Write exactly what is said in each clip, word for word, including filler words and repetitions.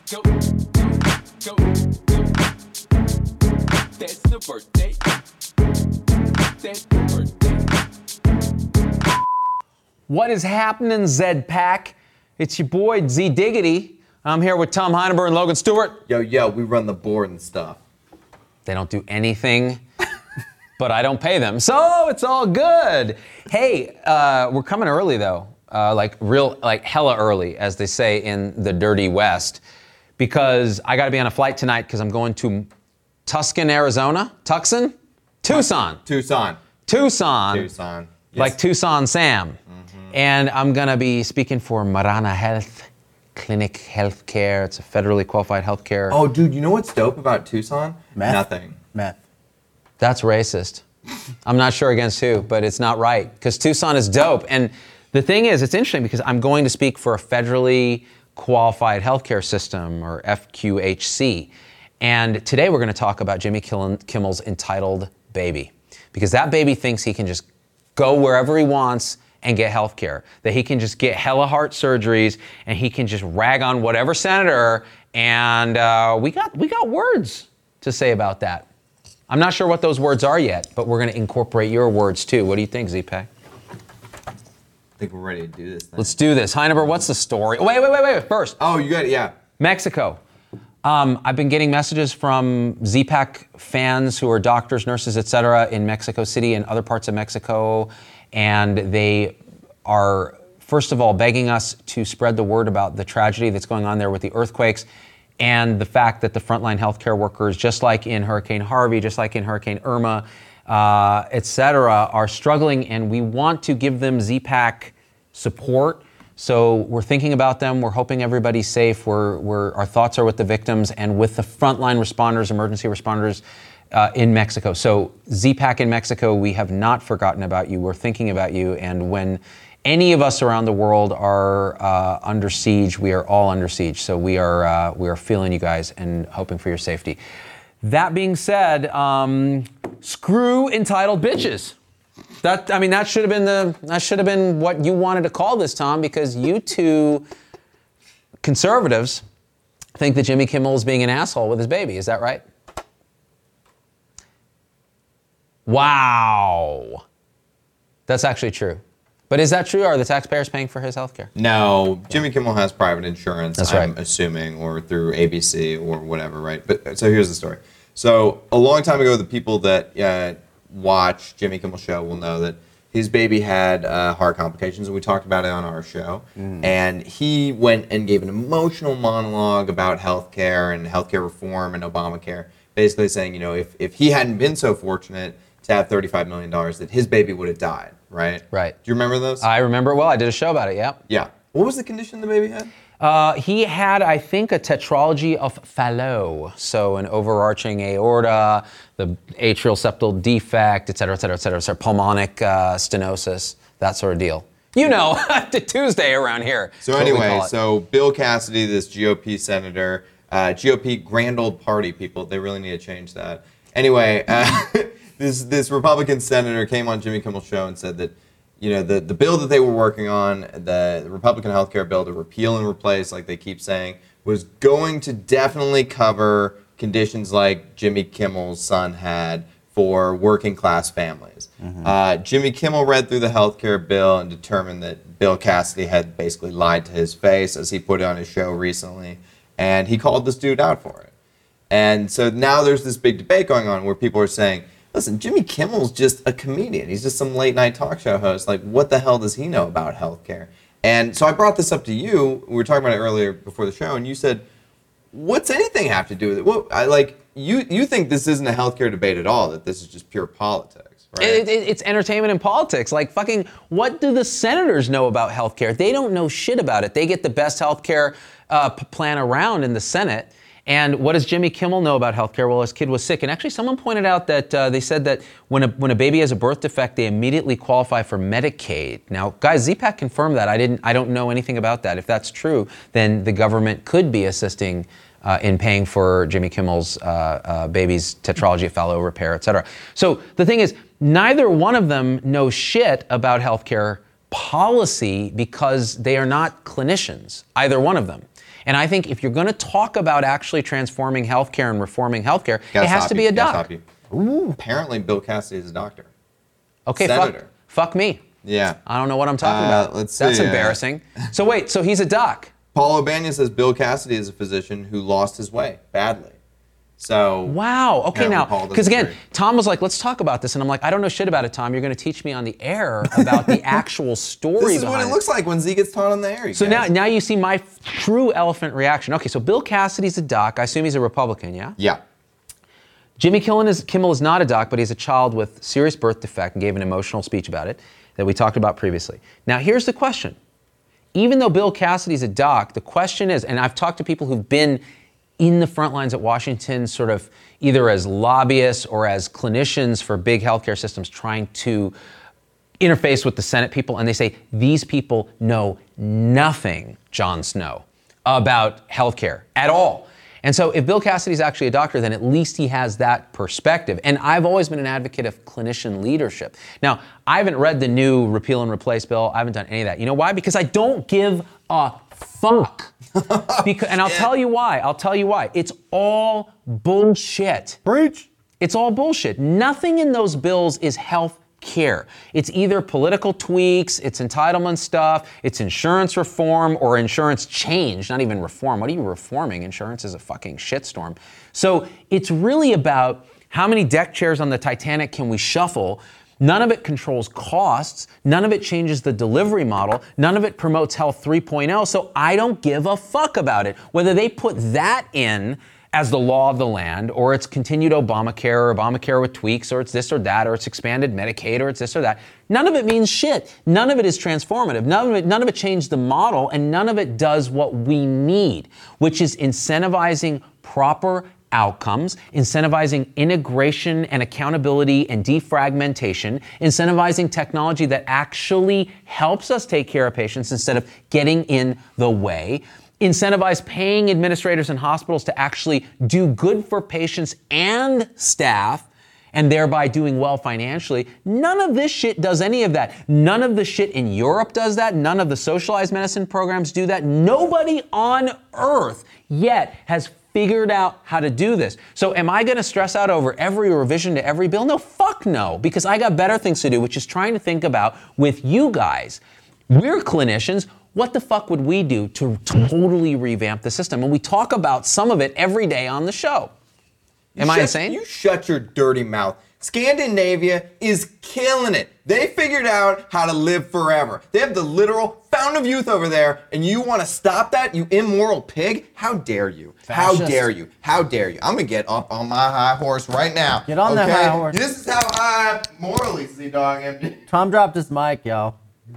go, go, go. That's the birthday. That's the birthday. What is happening, Zed Pack? It's your boy Z Diggity. I'm here with Tom Heineberg and Logan Stewart. Yo, yo, we run the board and stuff. They don't do anything, but I don't pay them, so it's all good. Hey, uh, we're coming early though, uh, like real, like hella early, as they say in the dirty West, because I got to be on a flight tonight because I'm going to Tucson, Arizona. Tucson? Tucson. Tucson. Tucson. Tucson. Yes. Like Tucson Sam. Mm-hmm. And I'm going to be speaking for Marana Health Clinic Healthcare. It's a federally qualified healthcare. Oh, dude, you know what's dope about Tucson? Meth? Nothing. Meth. That's racist. I'm not sure against who, but it's not right, because Tucson is dope. And the thing is, it's interesting because I'm going to speak for a federally qualified healthcare system, or F Q H C. And today we're going to talk about Jimmy Kimmel's entitled baby, because that baby thinks he can just go wherever he wants and get health care, that he can just get hella heart surgeries and he can just rag on whatever senator, and uh, we got we got words to say about that. I'm not sure what those words are yet, but we're going to incorporate your words too. What do you think, Z-Pack? I think we're ready to do this thing. Let's do this. Heineberg, what's the story? Wait, wait, wait, wait, first. Oh, you got it, yeah. Mexico. Um, I've been getting messages from Z-Pack fans who are doctors, nurses, et cetera, in Mexico City and other parts of Mexico, and they are, first of all, begging us to spread the word about the tragedy that's going on there with the earthquakes and the fact that the frontline healthcare workers, just like in Hurricane Harvey, just like in Hurricane Irma, uh, et cetera, are struggling, and we want to give them Z-Pack support. So we're thinking about them. We're hoping everybody's safe. We're, we're, our thoughts are with the victims and with the frontline responders, emergency responders uh, in Mexico. So Z-Pack in Mexico, we have not forgotten about you. We're thinking about you. And when any of us around the world are uh, under siege, we are all under siege. So we are, uh, we are feeling you guys and hoping for your safety. That being said, um, screw entitled bitches. That I mean, that should have been the that should have been what you wanted to call this, Tom, because you two conservatives think that Jimmy Kimmel is being an asshole with his baby. Is that right? Wow, that's actually true. But is that true? Are the taxpayers paying for his health care? No, Jimmy Kimmel has private insurance, That's I'm right. assuming, or through A B C or whatever, right? But so here's the story. So a long time ago, the people that uh, watch Jimmy Kimmel Show will know that his baby had uh, heart complications, and we talked about it on our show. Mm. And he went and gave an emotional monologue about healthcare and healthcare reform and Obamacare, basically saying, you know, if, if he hadn't been so fortunate to have thirty-five million dollars, that his baby would have died, right? Right. Do you remember those? I remember it well. I did a show about it, yeah. Yeah. What was the condition the baby had? Uh, he had, I think, a tetralogy of Fallot, so an overarching aorta, the atrial septal defect, et cetera, et cetera, et cetera, so pulmonic uh, stenosis, that sort of deal. You know, the Tuesday around here. So anyway, so Bill Cassidy, this G O P senator, uh, G O P grand old party people, they really need to change that. Anyway, uh, this this Republican senator came on Jimmy Kimmel's show and said that, you know, the, the bill that they were working on, the Republican health care bill to repeal and replace, like they keep saying, was going to definitely cover conditions like Jimmy Kimmel's son had for working class families. Mm-hmm. Uh, Jimmy Kimmel read through the health care bill and determined that Bill Cassidy had basically lied to his face, as he put it on his show recently, and he called this dude out for it. And so now there's this big debate going on where people are saying, listen, Jimmy Kimmel's just a comedian. He's just some late night talk show host. Like, what the hell does he know about healthcare? And so I brought this up to you. We were talking about it earlier before the show, and you said, what's anything have to do with it? Well, I like you. You think this isn't a healthcare debate at all? That this is just pure politics, right? It, it, it's entertainment and politics. Like, fucking, what do the senators know about healthcare? They don't know shit about it. They get the best healthcare uh, plan around in the Senate. And what does Jimmy Kimmel know about healthcare? Well, his kid was sick. And actually, someone pointed out that uh, they said that when a, when a baby has a birth defect, they immediately qualify for Medicaid. Now, guys, Z-Pack confirmed that. I didn't. I don't know anything about that. If that's true, then the government could be assisting uh, in paying for Jimmy Kimmel's uh, uh, baby's tetralogy of Fallot repair, et cetera. So the thing is, neither one of them knows shit about healthcare policy because they are not clinicians, either one of them. And I think if you're going to talk about actually transforming healthcare and reforming healthcare, Gotta it has stop to be you, a gotta doc. stop you. Ooh, apparently Bill Cassidy is a doctor. Okay, Senator. fuck, fuck me. Yeah. I don't know what I'm talking Uh, about. let's That's see, uh, embarrassing. So wait, so he's a doc. Paul O'Banion says Bill Cassidy is a physician who lost his way badly. So Wow. Okay, apparently now, Paul doesn't because again, agree. Tom was like, let's talk about this. And I'm like, I don't know shit about it, Tom. You're going to teach me on the air about the actual story This is behind what it looks like when Z gets taught on the air. You So now, guys. now you see my f- true elephant reaction. Okay, so Bill Cassidy's a doc. I assume he's a Republican, yeah? Yeah. Jimmy Kimmel is, Kimmel is not a doc, but he's a child with serious birth defect and gave an emotional speech about it that we talked about previously. Now, here's the question. Even though Bill Cassidy's a doc, the question is, and I've talked to people who've been in the front lines at Washington, sort of either as lobbyists or as clinicians for big healthcare systems trying to interface with the Senate people, and they say, these people know nothing, Jon Snow, about healthcare at all. And so if Bill Cassidy's actually a doctor, then at least he has that perspective. And I've always been an advocate of clinician leadership. Now, I haven't read the new repeal and replace bill. I haven't done any of that. You know why? Because I don't give a fuck. because, and I'll tell you why. I'll tell you why. It's all bullshit. Preach. It's all bullshit. Nothing in those bills is health care. It's either political tweaks, it's entitlement stuff, it's insurance reform or insurance change, not even reform. What are you reforming? Insurance is a fucking shitstorm. So it's really about how many deck chairs on the Titanic can we shuffle. None of it controls costs. None of it changes the delivery model. None of it promotes health three point oh. So I don't give a fuck about it. Whether they put that in as the law of the land, or it's continued Obamacare, or Obamacare with tweaks, or it's this or that, or it's expanded Medicaid, or it's this or that. None of it means shit. None of it is transformative. None of it, none of it changed the model, and none of it does what we need, which is incentivizing proper outcomes, incentivizing integration and accountability and defragmentation, incentivizing technology that actually helps us take care of patients instead of getting in the way, incentivize paying administrators and hospitals to actually do good for patients and staff, and thereby doing well financially. None of this shit does any of that. None of the shit in Europe does that. None of the socialized medicine programs do that. Nobody on earth yet has figured out how to do this. So am I gonna stress out over every revision to every bill? No, fuck no, because I got better things to do, which is trying to think about with you guys. We're clinicians. What the fuck would we do to totally revamp the system? And we talk about some of it every day on the show. Am You I shut- insane? You shut your dirty mouth. Scandinavia is killing it. They figured out how to live forever. They have the literal fountain of youth over there, and you want to stop that, you immoral pig? How dare you? How Fascist. dare you? How dare you? I'm gonna get up on my high horse right now. Get on okay? that high horse. This is how I morally see dog empty. Tom dropped his mic, yo.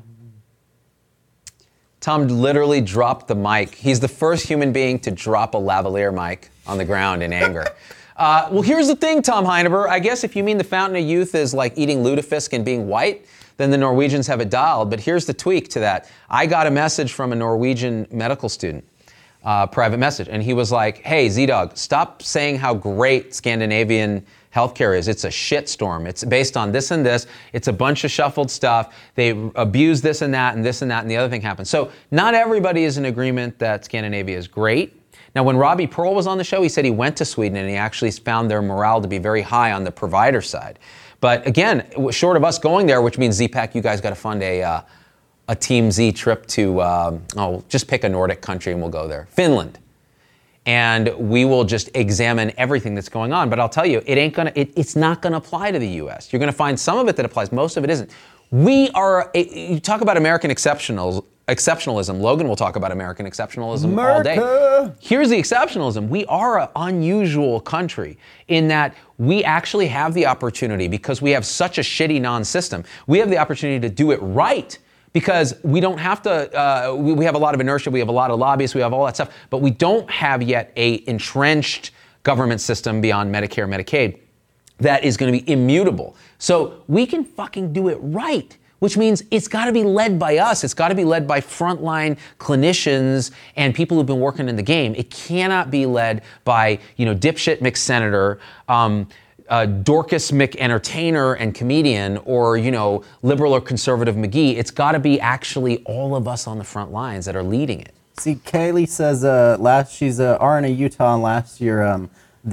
Tom literally dropped the mic. He's the first human being to drop a lavalier mic on the ground in anger. Uh, well, here's the thing, Tom Heineber. I guess if you mean the fountain of youth is like eating lutefisk and being white, then the Norwegians have it dialed. But here's the tweak to that. I got a message from a Norwegian medical student, uh, private message, and he was like, hey, Z-Dog, stop saying how great Scandinavian healthcare is. It's a shitstorm. It's based on this and this. It's a bunch of shuffled stuff. They abuse this and that and this and that and the other thing happens. So not everybody is in agreement that Scandinavia is great. Now, when Robbie Pearl was on the show, he said he went to Sweden and he actually found their morale to be very high on the provider side. But again, short of us going there, which means Z-Pack, you guys got to fund a uh, a Team Z trip to, um, oh, just pick a Nordic country and we'll go there. Finland. And we will just examine everything that's going on. But I'll tell you, it ain't gonna, it, it's not gonna apply to the U S. You're gonna find some of it that applies, most of it isn't. We are, you talk about American exceptionals, exceptionalism. Logan will talk about American exceptionalism all day. America. Here's the exceptionalism. We are an unusual country in that we actually have the opportunity, because we have such a shitty non-system, we have the opportunity to do it right. Because we don't have to, uh, we, we have a lot of inertia, we have a lot of lobbyists, we have all that stuff, but we don't have yet a entrenched government system beyond Medicare, Medicaid that is gonna be immutable. So we can fucking do it right, which means it's gotta be led by us. It's gotta be led by frontline clinicians and people who've been working in the game. It cannot be led by, you know, dipshit McSenator, um, uh, Dorcas McEntertainer and comedian, or you know, liberal or conservative McGee. It's got to be actually all of us on the front lines that are leading it. See, Kaylee says uh, last she's uh, R N A Utah, and last year um,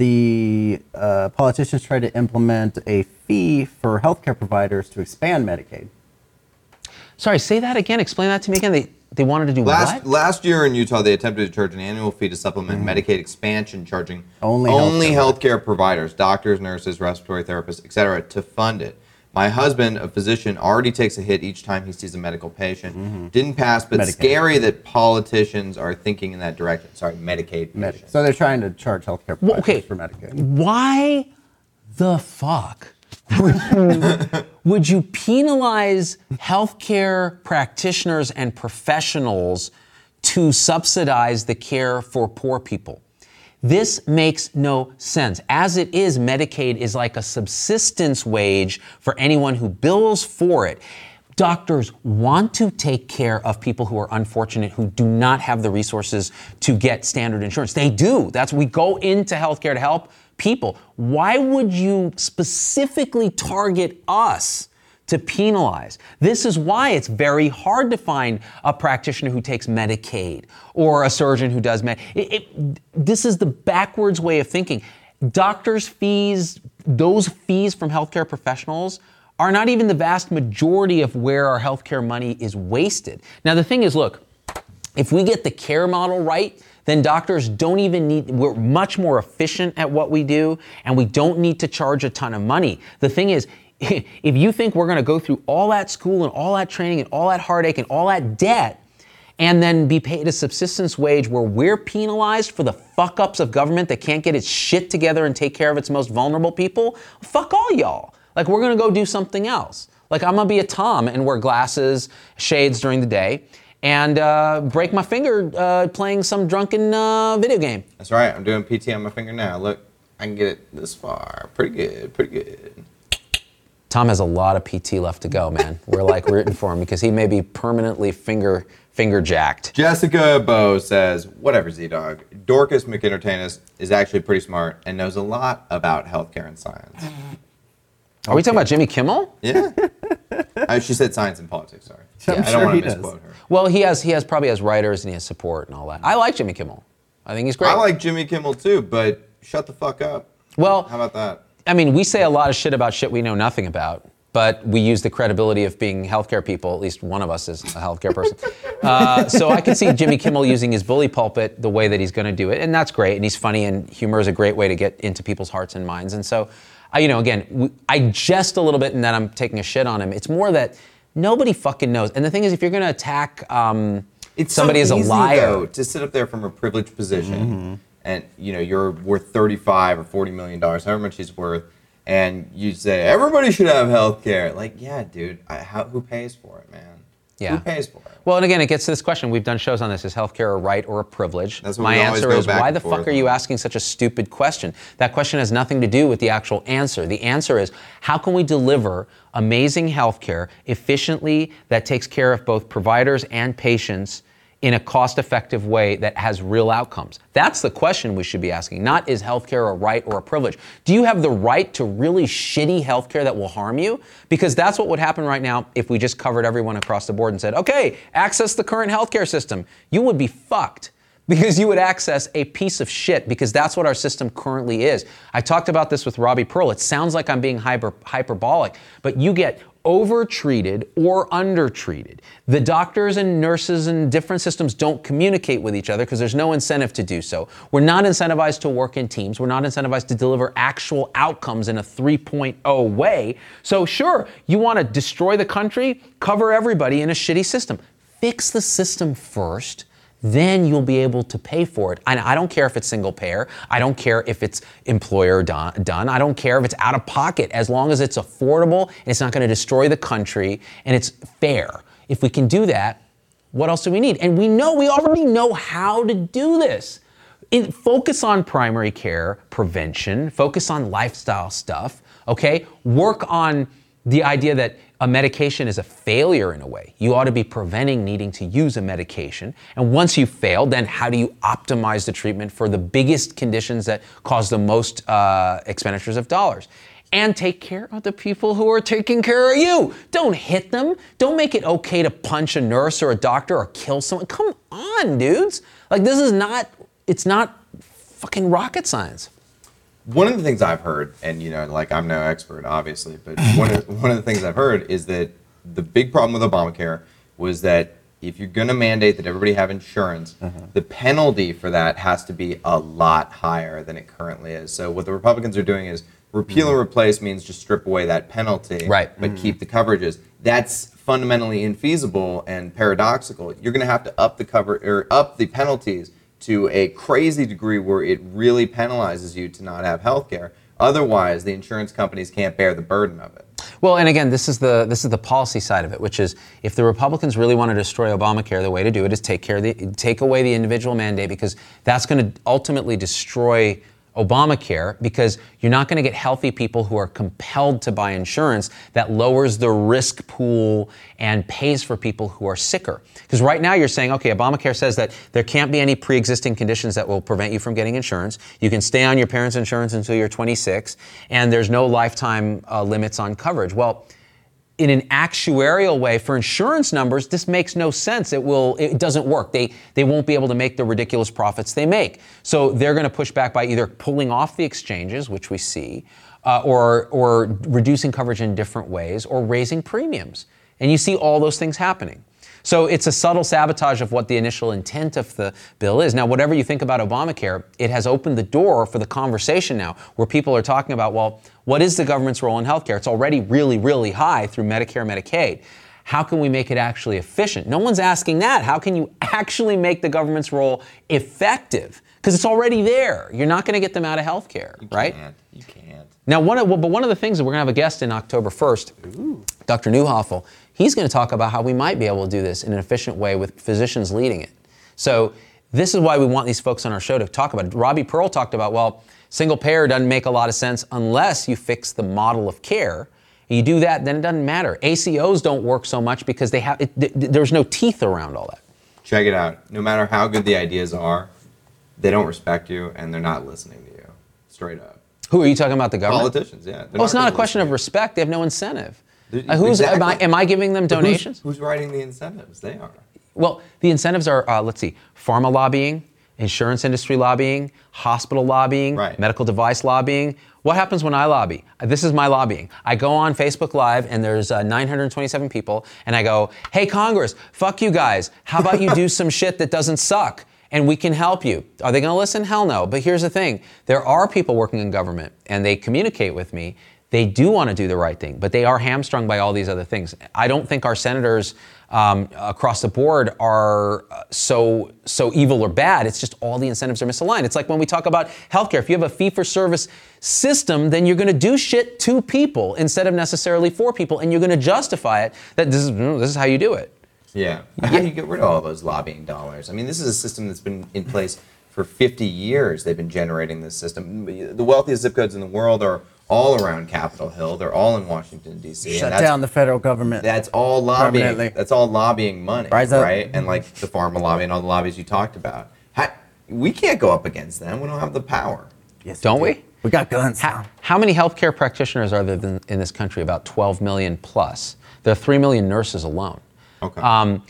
the uh, politicians tried to implement a fee for healthcare providers to expand Medicaid. Sorry, say that again. Explain that to me again. They they wanted to do Last what? last year in Utah, they attempted to charge an annual fee to supplement Medicaid expansion, charging Only only healthcare healthcare providers, doctors, nurses, respiratory therapists, et cetera, to fund it. My husband, a physician, already takes a hit each time he sees a medical patient. Mm-hmm. Didn't pass, but Medicaid. scary that politicians are thinking in that direction. Sorry, Medicaid Medi- patients. so they're trying to charge healthcare providers Well, okay. for Medicaid. Why the fuck would you, would you penalize healthcare practitioners and professionals to subsidize the care for poor people? This makes no sense. As it is, Medicaid is like a subsistence wage for anyone who bills for it. Doctors want to take care of people who are unfortunate, who do not have the resources to get standard insurance. They do. That's we go into healthcare to help people. Why would you specifically target us to penalize? This is why it's very hard to find a practitioner who takes Medicaid or a surgeon who does med. It, it, this is the backwards way of thinking. Doctors' fees, those fees from healthcare professionals, are not even the vast majority of where our healthcare money is wasted. Now, the thing is, look, if we get the care model right, then doctors don't even need, we're much more efficient at what we do, and we don't need to charge a ton of money. The thing is, if you think we're gonna go through all that school and all that training and all that heartache and all that debt, and then be paid a subsistence wage where we're penalized for the fuck-ups of government that can't get its shit together and take care of its most vulnerable people, fuck all y'all. Like, we're gonna go do something else. Like, I'm gonna be a Tom and wear glasses, shades during the day, and uh, break my finger uh, playing some drunken uh, video game. That's right. I'm doing P T on my finger now. Look, I can get it this far. Pretty good. Pretty good. Tom has a lot of P T left to go, man. We're like rooting for him because he may be permanently finger finger jacked. Jessica Bow says, whatever, Z-Dog. Dorcas McEntertainer is actually pretty smart and knows a lot about healthcare and science. Are we talking about Jimmy Kimmel? Yeah. uh, she said science and politics, sorry. I'm Yeah, I sure don't want he to does. misquote her. Well, he has he has probably has writers and he has support and all that. I like Jimmy Kimmel. I think he's great. I like Jimmy Kimmel too, but shut the fuck up. Well, How about that? I mean, we say a lot of shit about shit we know nothing about, but we use the credibility of being healthcare people. At least one of us is a healthcare person. uh, so I can see Jimmy Kimmel using his bully pulpit the way that he's going to do it, and that's great. And he's funny, and humor is a great way to get into people's hearts and minds. And so, I, you know, again, we, I jest a little bit in that I'm taking a shit on him. It's more that nobody fucking knows. And the thing is, if you're going to attack um, It's somebody so as a easy, liar, though, to sit up there from a privileged position, and you know you're worth thirty-five or forty million dollars, however much he's worth, and you say everybody should have health care. Like, yeah, dude, I, how, who pays for it, man? Yeah. Who pays for it? well, and again, it gets to this question. We've done shows on this. Is healthcare a right or a privilege? That's what My we always answer go is, back why and the forth fuck are you on. asking such a stupid question? That question has nothing to do with the actual answer. The answer is, how can we deliver amazing healthcare efficiently that takes care of both providers and patients in a cost-effective way that has real outcomes? That's the question we should be asking, not is healthcare a right or a privilege. Do you have the right to really shitty healthcare that will harm you? Because that's what would happen right now if we just covered everyone across the board and said, okay, access the current healthcare system. You would be fucked because you would access a piece of shit because that's what our system currently is. I talked about this with Robbie Pearl. It sounds like I'm being hyper, hyperbolic, but you get over-treated or under-treated. The doctors and nurses in different systems don't communicate with each other because there's no incentive to do so. We're not incentivized to work in teams. We're not incentivized to deliver actual outcomes in a three point oh way. So sure, you want to destroy the country, cover everybody in a shitty system. Fix the system first. Then you'll be able to pay for it. And I don't care if it's single payer. I don't care if it's employer done. done. I don't care if it's out of pocket, as long as it's affordable and it's not going to destroy the country and it's fair. If we can do that, what else do we need? And we know, we already know how to do this. In, focus on primary care prevention, focus on lifestyle stuff, okay? Work on the idea that a medication is a failure in a way. You ought to be preventing needing to use a medication. And once you fail, then how do you optimize the treatment for the biggest conditions that cause the most uh, expenditures of dollars? and take care of the people who are taking care of you. Don't hit them. Don't make it okay to punch a nurse or a doctor or kill someone. Come on, dudes. Like, this is not, it's not fucking rocket science. One of the things I've heard, and you know, like I'm no expert, obviously, but one of, one of the things I've heard is that the big problem with Obamacare was that if you're going to mandate that everybody have insurance, uh-huh. the penalty for that has to be a lot higher than it currently is. So what the Republicans are doing is repeal mm-hmm. and replace means just strip away that penalty, right. but mm-hmm. keep the coverages. That's fundamentally infeasible and paradoxical. You're going to have to up the cover or up the penalties to a crazy degree where it really penalizes you to not have health care. Otherwise, the insurance companies can't bear the burden of it. Well, and again, this is the this is the policy side of it, which is if the Republicans really want to destroy Obamacare, the way to do it is take care of the take away the individual mandate, because that's going to ultimately destroy Obamacare, because you're not going to get healthy people who are compelled to buy insurance that lowers the risk pool and pays for people who are sicker. Because right now you're saying, okay, Obamacare says that there can't be any pre-existing conditions that will prevent you from getting insurance. You can stay on your parents' insurance until you're twenty-six, and there's no lifetime uh, limits on coverage. Well, in an actuarial way, for insurance numbers, this makes no sense. It will. It doesn't work. They they won't be able to make the ridiculous profits they make. So they're going to push back by either pulling off the exchanges, which we see, uh, or or reducing coverage in different ways, or raising premiums. And you see all those things happening. So it's a subtle sabotage of what the initial intent of the bill is. Now, whatever you think about Obamacare, it has opened the door for the conversation now, where people are talking about, well, what is the government's role in healthcare? It's already really, really high through Medicare, Medicaid. How can we make it actually efficient? No one's asking that. How can you actually make the government's role effective? Because it's already there. You're not going to get them out of healthcare, you right? Can't. You can't. Now, one of, well, but one of the things that we're going to have a guest in October first, Ooh. Doctor Neuhoffel, he's going to talk about how we might be able to do this in an efficient way with physicians leading it. So this is why we want these folks on our show to talk about it. Robbie Pearl talked about, well, single payer doesn't make a lot of sense unless you fix the model of care. You do that, then it doesn't matter. A C Os don't work so much because they have it, th- th- there's no teeth around all that. Check it out. No matter how good the ideas are, they don't respect you and they're not listening to you. Straight up. Who are you talking about? The government? Politicians, yeah. Well, it's not a question of respect. They have no incentive. Uh, who's exactly. am, I, am I giving them donations? Who's, who's writing the incentives? They are. Well, the incentives are, uh, let's see, pharma lobbying, insurance industry lobbying, hospital lobbying, right. medical device lobbying. What happens when I lobby? This is my lobbying. I go on Facebook Live and there's uh, nine hundred twenty-seven people and I go, hey, Congress, fuck you guys. How about you do some shit that doesn't suck? And we can help you. Are they going to listen? Hell no. But here's the thing. There are people working in government and they communicate with me. They do want to do the right thing, but they are hamstrung by all these other things. I don't think our senators um, across the board are so so evil or bad. It's just all the incentives are misaligned. It's like when we talk about healthcare. If you have a fee-for-service system, then you're going to do shit to people instead of necessarily for people, and you're going to justify it that this is this is how you do it. Yeah. How do you get rid of all those lobbying dollars? I mean, this is a system that's been in place for fifty years. They've been generating this system. The wealthiest zip codes in the world are all around Capitol Hill. They're all in Washington, D C Shut down the federal government. That's all lobbying. That's all lobbying money, Rise up. right? And like the pharma lobby and all the lobbies you talked about. How, we can't go up against them. We don't have the power. Yes, Don't we? we? We got guns. How, how many healthcare practitioners are there in, in this country? About twelve million plus. There are three million nurses alone. Okay. Um,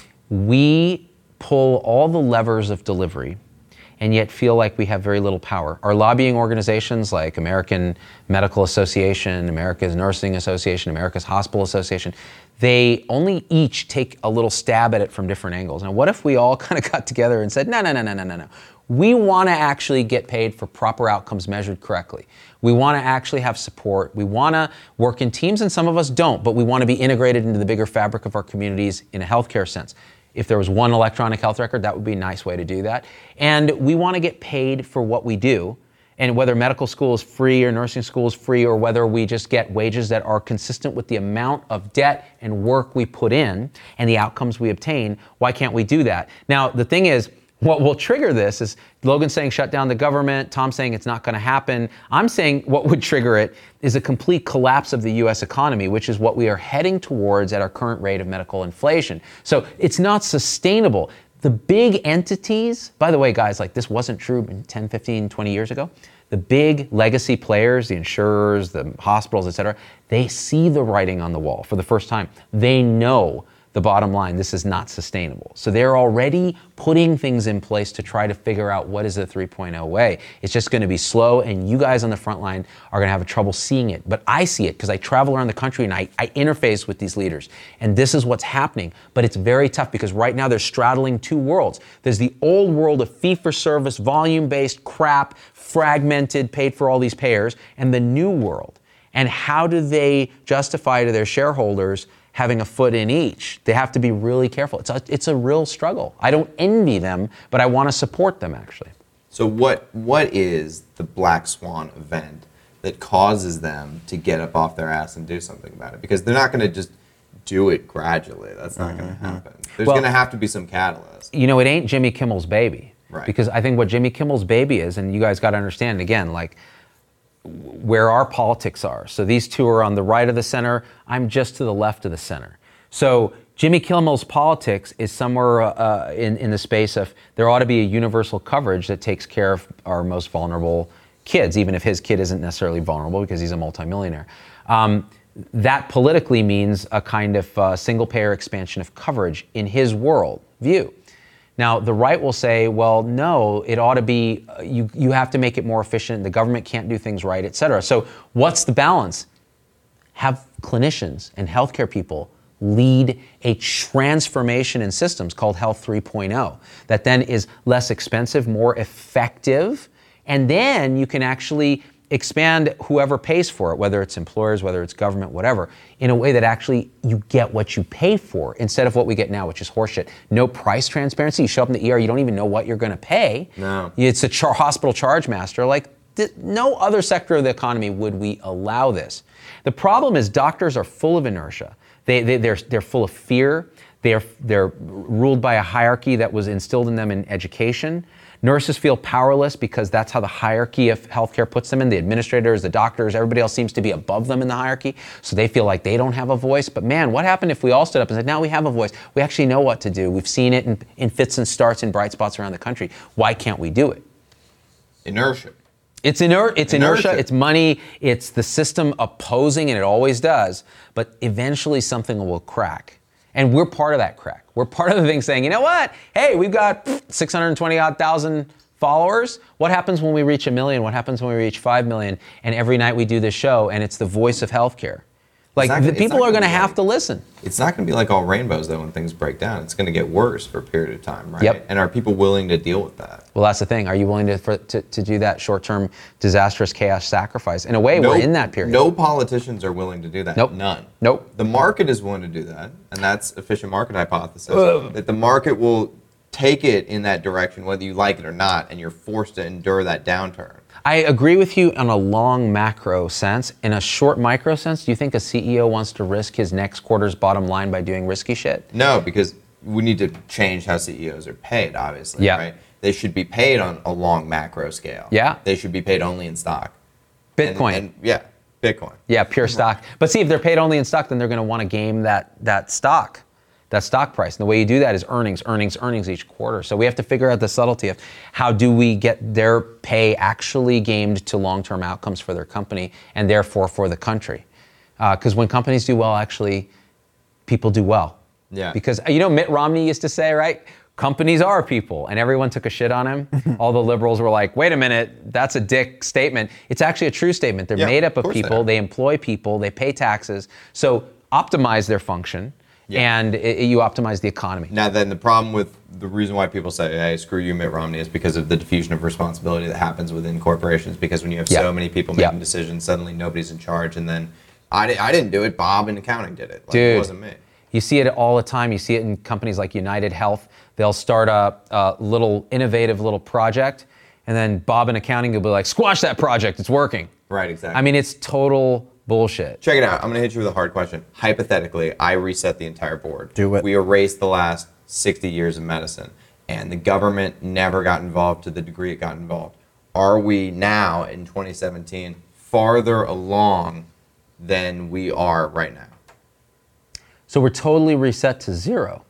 we pull all the levers of delivery and yet feel like we have very little power. Our lobbying organizations like American Medical Association, America's Nursing Association, America's Hospital Association, they only each take a little stab at it from different angles. Now, what if we all kind of got together and said, no, no, no, no, no, no, no. We want to actually get paid for proper outcomes measured correctly. We want to actually have support. We want to work in teams, and some of us don't, but we want to be integrated into the bigger fabric of our communities in a healthcare sense. If there was one electronic health record, that would be a nice way to do that. And we want to get paid for what we do. And whether medical school is free or nursing school is free, or whether we just get wages that are consistent with the amount of debt and work we put in and the outcomes we obtain, why can't we do that? Now, the thing is, what will trigger this is Logan saying shut down the government, Tom saying it's not going to happen. I'm saying what would trigger it is a complete collapse of the U S economy, which is what we are heading towards at our current rate of medical inflation. So it's not sustainable. The big entities, by the way, guys, like this wasn't true ten, fifteen, twenty years ago. The big legacy players, the insurers, the hospitals, et cetera, they see the writing on the wall for the first time. They know the bottom line, this is not sustainable. So they're already putting things in place to try to figure out what is the three point oh way. It's just gonna be slow, and you guys on the front line are gonna have trouble seeing it. But I see it because I travel around the country and I, I interface with these leaders. And this is what's happening. But it's very tough because right now they're straddling two worlds. There's the old world of fee-for-service, volume-based crap, fragmented, paid for all these payers, and the new world. And how do they justify to their shareholders having a foot in each? They have to be really careful. It's a, it's a real struggle. I don't envy them, but I want to support them, actually. So what what is the black swan event that causes them to get up off their ass and do something about it? Because they're not going to just do it gradually. That's not going to happen. There's Well- going to have to be some catalyst. You know, it ain't Jimmy Kimmel's baby. Right. Because I think what Jimmy Kimmel's baby is, and you guys got to understand, again, like, where our politics are. So these two are on the right of the center. I'm just to the left of the center. So Jimmy Kimmel's politics is somewhere uh, in, in the space of there ought to be a universal coverage that takes care of our most vulnerable kids, even if his kid isn't necessarily vulnerable because he's a multimillionaire. Um, that politically means a kind of uh, single payer expansion of coverage in his world view. Now, the right will say, well, no, it ought to be, uh, you, you have to make it more efficient, the government can't do things right, et cetera. So what's the balance? Have clinicians and healthcare people lead a transformation in systems called Health three point oh that then is less expensive, more effective, and then you can actually expand whoever pays for it, whether it's employers, whether it's government, whatever, in a way that actually you get what you pay for instead of what we get now, which is horseshit. No price transparency. You show up in the E R, you don't even know what you're going to pay. No. It's a char- hospital charge master. Like, th- no other sector of the economy would we allow this. The problem is doctors are full of inertia. They, they, they're, they're full of fear. They're, they're ruled by a hierarchy that was instilled in them in education. Nurses feel powerless because that's how the hierarchy of healthcare puts them in. The administrators, the doctors, everybody else seems to be above them in the hierarchy. So they feel like they don't have a voice. But man, what happened if we all stood up and said, now we have a voice. We actually know what to do. We've seen it in, in fits and starts in bright spots around the country. Why can't we do it? Inertia. It's, iner- it's inertia. Inertia. It's money, it's the system opposing, and it always does. But eventually something will crack. And we're part of that crack. We're part of the thing saying, you know what? Hey, we've got six hundred twenty odd thousand followers. What happens when we reach a million? What happens when we reach five million? And every night we do this show and it's the voice of healthcare. Like, not- the it's people not are gonna going to be have like- to listen. It's not going to be like all rainbows, though, when things break down. It's going to get worse for a period of time, right? Yep. And are people willing to deal with that? Well, that's the thing. Are you willing to, for, to, to do that short-term disastrous chaos sacrifice? In a way, No- we're in that period. No politicians are willing to do that. Nope. None. Nope. The market is willing to do that, and that's efficient market hypothesis. That the market will take it in that direction, whether you like it or not, and you're forced to endure that downturn. I agree with you on a long macro sense. In a short micro sense, do you think a C E O wants to risk his next quarter's bottom line by doing risky shit? No, because we need to change how C E Os are paid, obviously, Yeah. right? They should be paid on a long macro scale. Yeah. They should be paid only in stock. And- Bitcoin. and- yeah, Bitcoin. Yeah, pure stock. But see, if they're paid only in stock, then they're going to want to game that that stock, that stock price. And the way you do that is earnings, earnings, earnings each quarter. So we have to figure out the subtlety of how do we get their pay actually gamed to long-term outcomes for their company and therefore for the country. Because when companies do well, actually, people do well. Yeah. Because, you know, Mitt Romney used to say, right? Companies are people, and everyone took a shit on him. All the liberals were like, wait a minute, that's a dick statement. It's actually a true statement. They're Yeah, made up of of course they people, are. they employ people, they pay taxes. So optimize their function, Yeah. and it, you optimize the economy. Now, then the problem with the reason why people say, hey, screw you, Mitt Romney, is because of the diffusion of responsibility that happens within corporations. Because when you have Yeah. so many people Yeah. making decisions, suddenly nobody's in charge. And then I, di- I didn't do it. Bob in accounting did it. Like, Dude. It wasn't me. You see it all the time. You see it in companies like United Health. They'll start a, a little innovative little project, and then Bob in accounting will be like, squash that project, it's working. Right, exactly. I mean, it's total bullshit. Check it out. I'm going to hit you with a hard question. Hypothetically, I reset the entire board. Do it. We erased the last sixty years of medicine, and the government never got involved to the degree it got involved. Are we now, in twenty seventeen, farther along than we are right now? So we're totally reset to zero.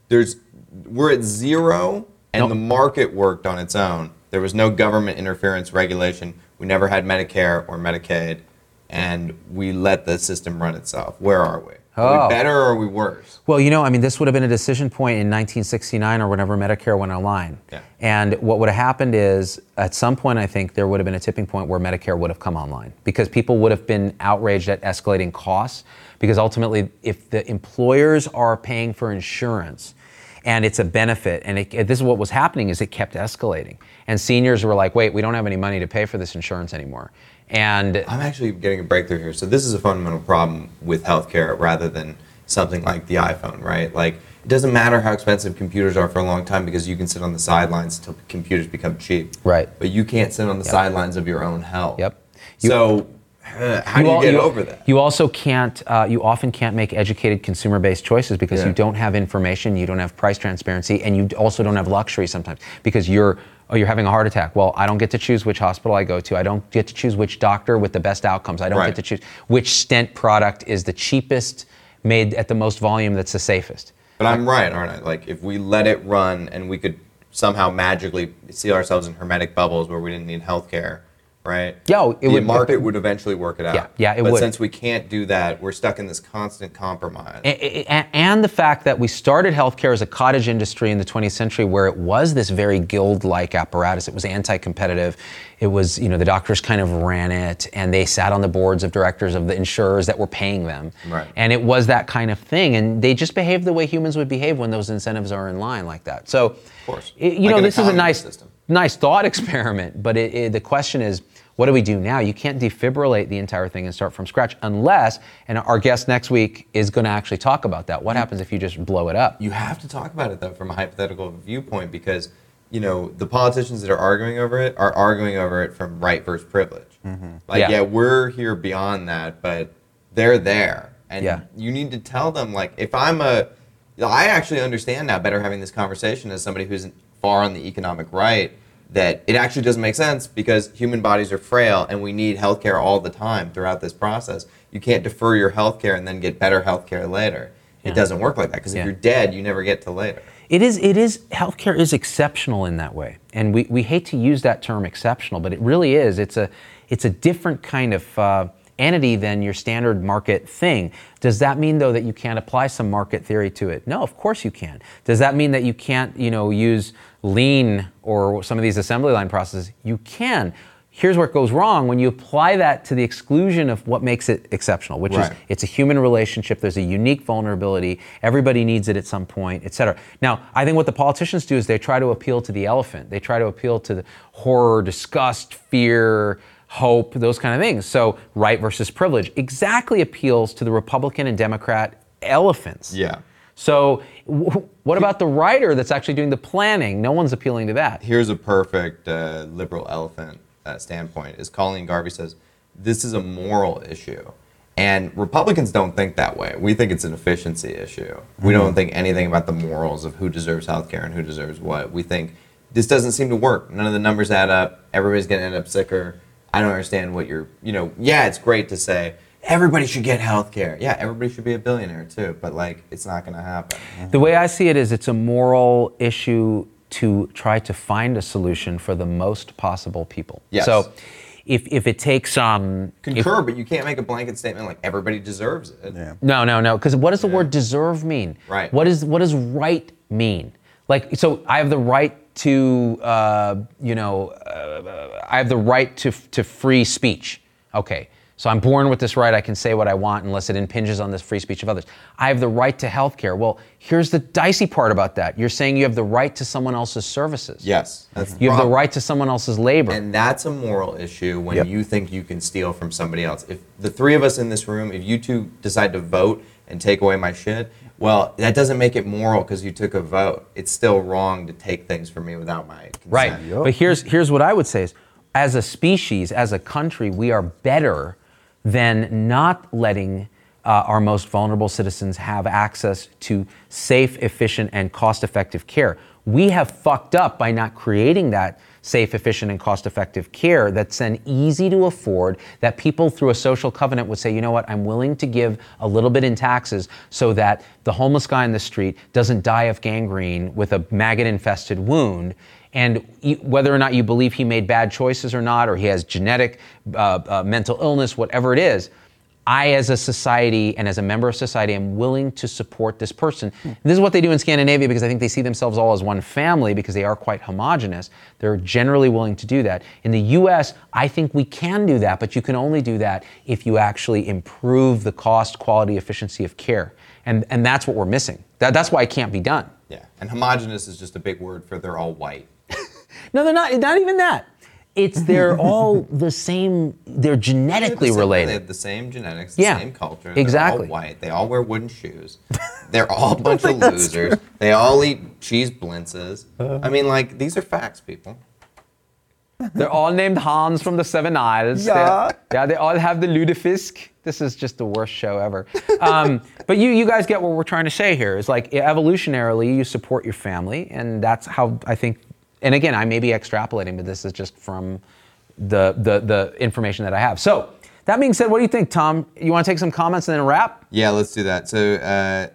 there's we're at zero, and Nope. the market worked on its own. There was no government interference regulation. We never had Medicare or Medicaid, and we let the system run itself. Where are we? Are Oh. we better or are we worse? Well, you know, I mean, this would have been a decision point in nineteen sixty-nine or whenever Medicare went online. Yeah. And what would have happened is, at some point, I think there would have been a tipping point where Medicare would have come online because people would have been outraged at escalating costs. Because ultimately, if the employers are paying for insurance and it's a benefit, and it, this is what was happening, is it kept escalating. And seniors were like, wait, we don't have any money to pay for this insurance anymore. And I'm actually getting a breakthrough here. So this is a fundamental problem with healthcare rather than something like the iPhone, right? Like, it doesn't matter how expensive computers are for a long time because you can sit on the sidelines until computers become cheap. Right. But you can't sit on the Yep. sidelines of your own health. Yep. You- So uh, how do you al- get over that? You also can't, uh, you often can't make educated consumer-based choices because Yeah. you don't have information, you don't have price transparency, and you also don't have luxury sometimes because you're, oh, you're having a heart attack. Well, I don't get to choose which hospital I go to. I don't get to choose which doctor with the best outcomes. I don't Right. get to choose which stent product is the cheapest, made at the most volume, that's the safest. But I'm right, aren't I? Like, if we let it run and we could somehow magically seal ourselves in hermetic bubbles where we didn't need healthcare, right? Yeah, it the would- market would eventually work it out. Yeah, yeah, it but would. since we can't do that, we're stuck in this constant compromise. A- a- And the fact that we started healthcare as a cottage industry in the twentieth century where it was this very guild-like apparatus. It was anti-competitive. It was, you know, the doctors kind of ran it and they sat on the boards of directors of the insurers that were paying them. Right. And it was that kind of thing. And they just behaved the way humans would behave when those incentives are in line like that. So, of course. you Like know, an this is a economy nice, system. nice thought experiment, but it, it, the question is, what do we do now? You can't defibrillate the entire thing and start from scratch unless, and our guest next week is going to actually talk about that. What happens if you just blow it up? You have to talk about it, though, from a hypothetical viewpoint because, you know, the politicians that are arguing over it are arguing over it from right versus privilege. Like, Yeah. yeah. we're here beyond that, but they're there. And Yeah. you need to tell them, like, if I'm a, I actually understand now better having this conversation as somebody who's far on the economic right, that it actually doesn't make sense because human bodies are frail and we need healthcare all the time throughout this process. You can't defer your healthcare and then get better healthcare later. Yeah. It doesn't work like that because Yeah. if you're dead, you never get to later. It is, it is, healthcare is exceptional in that way. And we, we hate to use that term exceptional, but it really is. It's a, it's a different kind of uh, entity than your standard market thing. Does that mean, though, that you can't apply some market theory to it? No, of course you can. Does that mean that you can't, you know, use lean or some of these assembly line processes? You can. Here's where it goes wrong when you apply that to the exclusion of what makes it exceptional, which Right. is it's a human relationship. There's a unique vulnerability. Everybody needs it at some point, et cetera. Now, I think what the politicians do is they try to appeal to the elephant. They try to appeal to the horror, disgust, fear, hope, those kind of things. So right versus privilege exactly appeals to the Republican and Democrat elephants. Yeah. So w- what about the writer that's actually doing the planning? No one's appealing to that. Here's a perfect uh, liberal elephant uh, standpoint. Is Colleen Garvey says, this is a moral issue. And Republicans don't think that way. We think it's an efficiency issue. We don't think anything about the morals of who deserves health care and who deserves what. We think this doesn't seem to work. None of the numbers add up. Everybody's going to end up sicker. I don't understand what you're, you know, yeah, it's great to say everybody should get health care. Yeah, everybody should be a billionaire too, but like it's not going to happen. The way I see it is it's a moral issue to try to find a solution for the most possible people. Yes. So if, if it takes um if- Concur, but you can't make a blanket statement like everybody deserves it. Yeah. no, no, no, because what does the Yeah. word deserve mean? Right. What is what does right mean? Like, so I have the right to, uh, you know, uh, I have the right to to free speech. Okay. So I'm born with this right. I can say what I want unless it impinges on the free speech of others. I have the right to health care. Well, here's the dicey part about that. You're saying you have the right to someone else's services. Yes, that's You have the problem. right to someone else's labor. And that's a moral issue when Yep. you think you can steal from somebody else. If the three of us in this room, if you two decide to vote and take away my shit, well, that doesn't make it moral because you took a vote. It's still wrong to take things from me without my consent. Right. Yup. But here's here's what I would say is, as a species, as a country, we are better than not letting uh, our most vulnerable citizens have access to safe, efficient, and cost-effective care. We have fucked up by not creating that safe, efficient, and cost-effective care that's then easy to afford, that people through a social covenant would say, you know what, I'm willing to give a little bit in taxes so that the homeless guy in the street doesn't die of gangrene with a maggot-infested wound. And whether or not you believe he made bad choices or not, or he has genetic uh, uh, mental illness, whatever it is, I, as a society and as a member of society, am willing to support this person. Hmm. This is what they do in Scandinavia because I think they see themselves all as one family because they are quite homogenous. They're generally willing to do that. In the U S, I think we can do that, but you can only do that if you actually improve the cost, quality, efficiency of care. And, and that's what we're missing. That, that's why it can't be done. Yeah, and homogenous is just a big word for they're all white. No, they're not, not even that. It's they're all the same, they're genetically They're the same- related. They have the same genetics, the Yeah, same culture. exactly. They're all white. They all wear wooden shoes. They're all a bunch of losers. They all eat cheese blintzes. I mean, like, these are facts, people. They're all named Hans from the Seven Isles. Yeah. They're- yeah, they all have the lutefisk. This is just the worst show ever. Um, but you, you guys get what we're trying to say here. Is like evolutionarily, you support your family, and that's how I think. And again, I may be extrapolating, but this is just from the the the information that I have. So that being said, what do you think, Tom? You want to take some comments and then wrap? Yeah, let's do that. So, uh,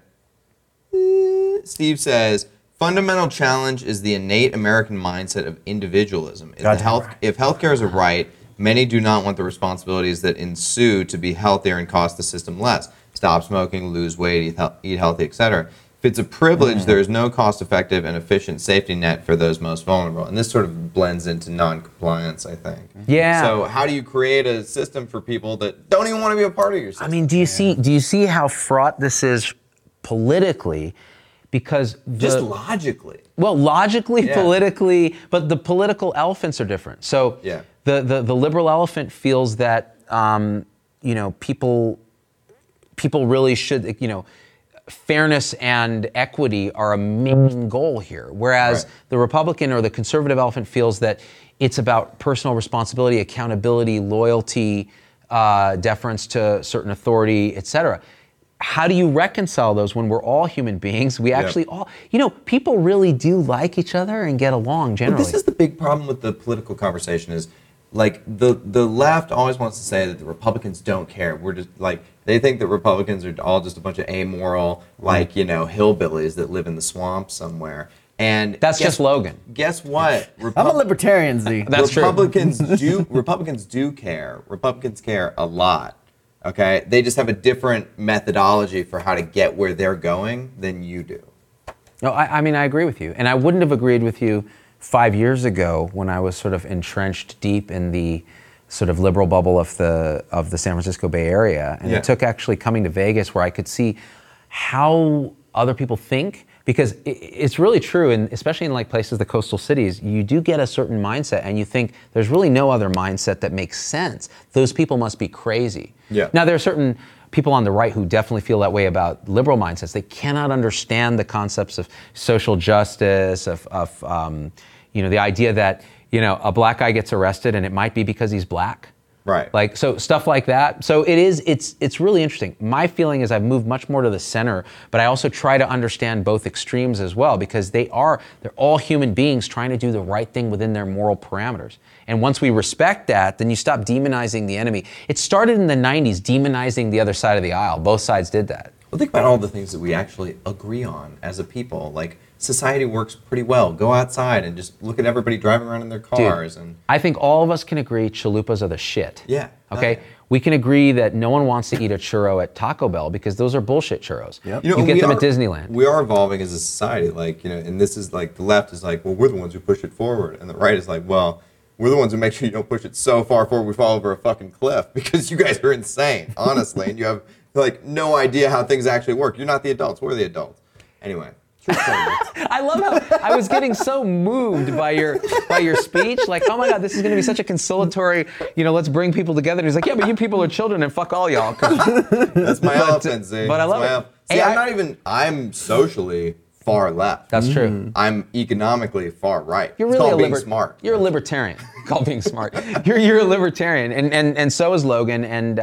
Steve says, fundamental challenge is the innate American mindset of individualism. If, the Goddamn health, right. if healthcare is a right, many do not want the responsibilities that ensue to be healthier and cost the system less. Stop smoking, lose weight, eat, health, eat healthy, et cetera. If it's a privilege, Mm. there is no cost-effective and efficient safety net for those most vulnerable. And this sort of blends into non-compliance, I think. Yeah. So how do you create a system for people that don't even want to be a part of your system? I mean, do you see do you see how fraught this is politically? Because just the, logically. Well, logically, Yeah. politically, but the political elephants are different. So Yeah. the, the, the liberal elephant feels that, um, you know, people, people really should, you know, fairness and equity are a main goal here. Whereas Right. the Republican or the conservative elephant feels that it's about personal responsibility, accountability, loyalty, uh, deference to certain authority, et cetera. How do you reconcile those when we're all human beings? We actually all, you know, people really do like each other and get along But generally. this is the big problem with the political conversation is, like, the the left always wants to say that the Republicans don't care. We're just, like, they think that Republicans are all just a bunch of amoral, like, you know, hillbillies that live in the swamp somewhere. And That's guess- just Logan. Guess what? I'm a Repub- libertarian, Z. That's true. Republicans do Republicans do care. Republicans care a lot. Okay? They just have a different methodology for how to get where they're going than you do. No, I, I mean, I agree with you. And I wouldn't have agreed with you five years ago when I was sort of entrenched deep in the sort of liberal bubble of the of the San Francisco Bay Area. And Yeah. it took actually coming to Vegas where I could see how other people think. Because it, it's really true, and especially in like places, the coastal cities, you do get a certain mindset and you think there's really no other mindset that makes sense. Those people must be crazy. Yeah. Now, there are certain people on the right who definitely feel that way about liberal mindsets. They cannot understand the concepts of social justice, of, of um, you know, the idea that, you know, a black guy gets arrested and it might be because he's black. Right. Like, so stuff like that. So it is, it's it's really interesting. My feeling is I've moved much more to the center, but I also try to understand both extremes as well, because they are, they're all human beings trying to do the right thing within their moral parameters. And once we respect that, then you stop demonizing the enemy. It started in the nineties, demonizing the other side of the aisle. Both sides did that. Well, think about all the things that we actually agree on as a people. Like, society works pretty well. Go outside and just look at everybody driving around in their cars. and I think all of us can agree chalupas are the shit. Yeah. Okay? Oh, yeah. We can agree that no one wants to eat a churro at Taco Bell because those are bullshit churros. Yep. You, know, get we them are- at Disneyland. We are evolving as a society, like, you know, and this is like, the left is like, well, we're the ones who push it forward. And the right is like, well, we're the ones who make sure you don't push it so far forward we fall over a fucking cliff because you guys are insane, honestly. And you have, like, no idea how things actually work. You're not the adults. We're the adults. Anyway. True story. I love how I was getting so moved by your by your speech. Like, oh my God, this is going to be such a conciliatory, you know, let's bring people together. And he's like, yeah, but you people are children and fuck all y'all. 'Cause- That's my elephant, see? but I That's love my it. ele- See, Hey, I'm I- not even, I'm socially far left. That's true. I'm economically far right. You're It's really a called being liber- smart. You're a libertarian. Called being smart. You're you're a libertarian, and and and so is Logan. And uh,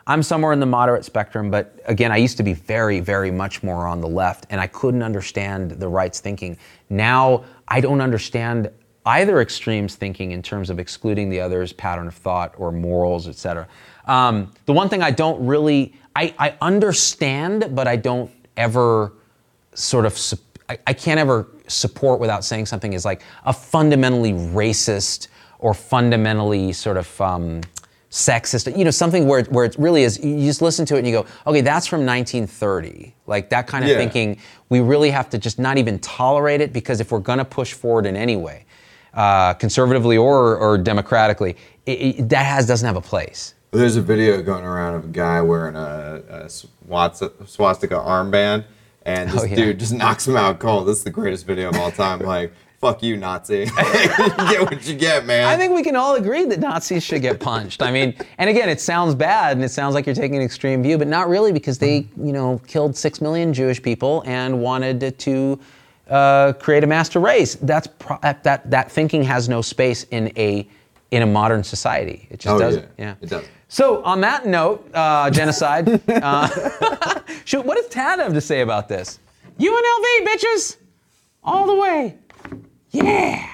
I'm somewhere in the moderate spectrum, but again, I used to be very, very much more on the left, and I couldn't understand the right's thinking. Now, I don't understand either extreme's thinking in terms of excluding the other's pattern of thought or morals, et cetera. Um, the one thing I don't really, I, I understand, but I don't ever sort of, su- I, I can't ever support without saying something is like a fundamentally racist or fundamentally sort of um, sexist, you know, something where, where it really is, you just listen to it and you go, okay, that's from nineteen thirty. Like that kind of Yeah. thinking, we really have to just not even tolerate it, because if we're gonna push forward in any way, uh, conservatively or, or democratically, it, it, that has doesn't have a place. There's a video going around of a guy wearing a, a swastika, swastika armband, and this Oh, yeah. dude just knocks him out cold. This is the greatest video of all time. Like, fuck you, Nazi. You get what you get, man. I think we can all agree that Nazis should get punched. I mean, and again, it sounds bad and it sounds like you're taking an extreme view, but not really, because they, you know, killed six million Jewish people and wanted to uh, create a master race. That's pro- that that thinking has no space in a in a modern society. It just Oh, doesn't. yeah. Yeah. It doesn't. So on that note, uh, genocide. uh, shoot, what does Tad have to say about this? U N L V, bitches, all the way. Yeah.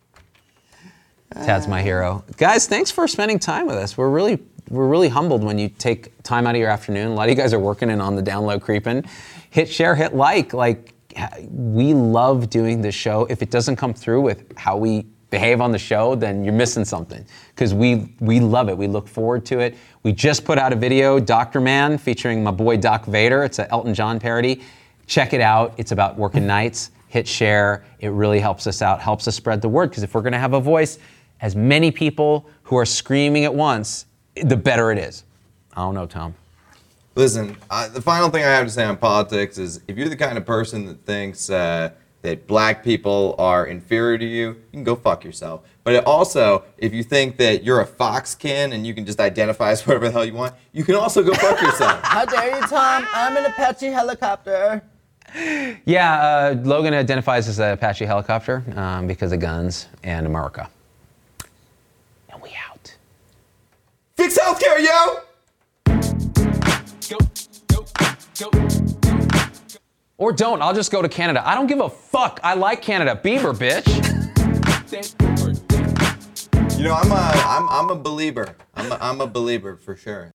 Tad's my hero. Guys, thanks for spending time with us. We're really we're really humbled when you take time out of your afternoon. A lot of you guys are working and on the download creeping. Hit share, hit like. Like, we love doing this show. If it doesn't come through with how we behave on the show, then you're missing something, because we we love it. We look forward to it. We just put out a video, Doctor Man, featuring my boy Doc Vader. It's an Elton John parody. Check it out. It's about working nights. Hit share. It really helps us out, helps us spread the word, because if we're going to have a voice, as many people who are screaming at once, the better it is. I don't know, Tom. Listen, uh, the final thing I have to say on politics is, if you're the kind of person that thinks uh, that black people are inferior to you, you can go fuck yourself. But also, if you think that you're a Foxkin and you can just identify as whatever the hell you want, you can also go fuck yourself. How dare you, Tom? I'm an Apache helicopter. Yeah, uh, Logan identifies as an Apache helicopter um, because of guns and America. And we out. Fix healthcare, yo! Go, go, go, go. Or don't. I'll just go to Canada. I don't give a fuck. I like Canada. Bieber, bitch. That's the birthday. You know, I'm a, I'm, I'm a believer. I'm a, I'm a believer for sure.